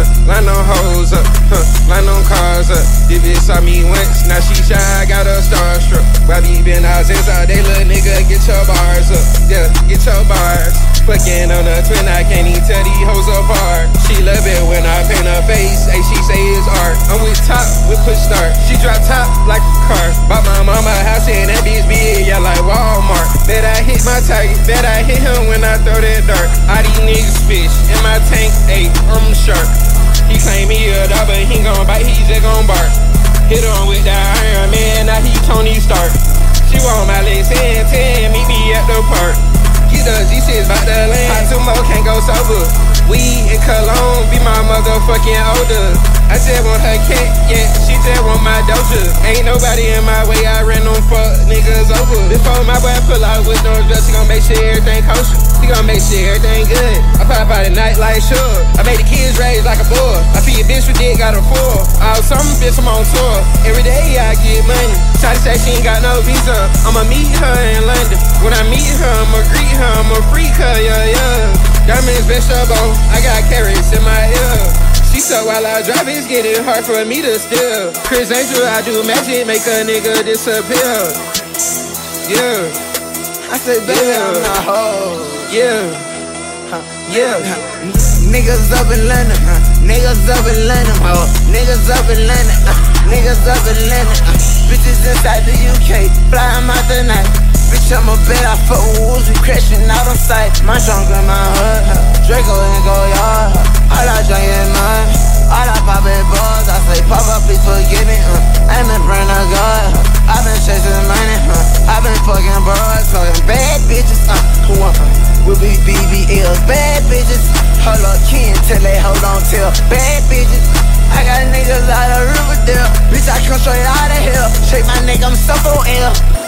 line on hoes up, line on cars up. This bitch saw me once, now she shy, got her starstruck. Why we been out since all day, little nigga, get your bars up. Yeah, get your bars. Fucking on a twin, I can't even tell these hoes apart. She love it when I paint her face, ayy, she say it's art. I'm with top, with push start. She drop top like a car. Bought my mama a house and that bitch big, yeah, like Walmart. Bet I hit my target, bet I hit him when I throw that dart. All these niggas fish, in my tank, ayy, I'm a shark. He claim he a dog, but he gon' bite, he just gon' bark. Hit on with that Iron Man, now he Tony Stark. She want my legs 10, meet me at the park. Get the G6 bout the land, hot tomorrow can't go sober. Weed and cologne, be my motherfucking older. I just want her cat, yeah, she just want my doja. Ain't nobody in my way, I ran them fuck niggas over. Before my boy pull out with no drugs, he gon' make sure everything kosher. He gon' make sure everything good. I pop out at night like sure. I made the kids raise like a boy. I feed a bitch with dick, got a four. All summer, bitch, I'm on tour. Every day I get money. Shawty say she ain't got no visa. I'ma meet her in London. When I meet her, I'ma greet her, I'ma freak her, yeah, yeah. Diamonds vegetable, I got carrots in my ear. She said while I drive, it's getting hard for me to steal. Chris Angel, I do magic, make a nigga disappear. Yeah. I said, baby, I'm not hoe. Yeah. Yeah. Niggas up in London, niggas up in London, niggas up in London, niggas up in London, bitches inside the UK, fly 'em out the night. Bitch, I'm a bet, I fuck with wolves, we crashing out on sight. My trunk in my hood, Draco and go yard. All I drink is mud, all I pop is buzz. I say, pop up, please forgive me, I'm in brand of God. I been chasing money, I been fucking bros, fucking bad bitches, who want will be BBLs, bad bitches. Hold up, can't tell they hold on till bad bitches. I got niggas out of Riverdale, bitch, I come straight out of hell. Shake my neck, I'm so for ill.